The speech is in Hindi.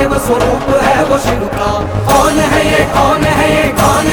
महादेव स्वरूप है वो शिव का। कौन है ये, कौन है ये, कौन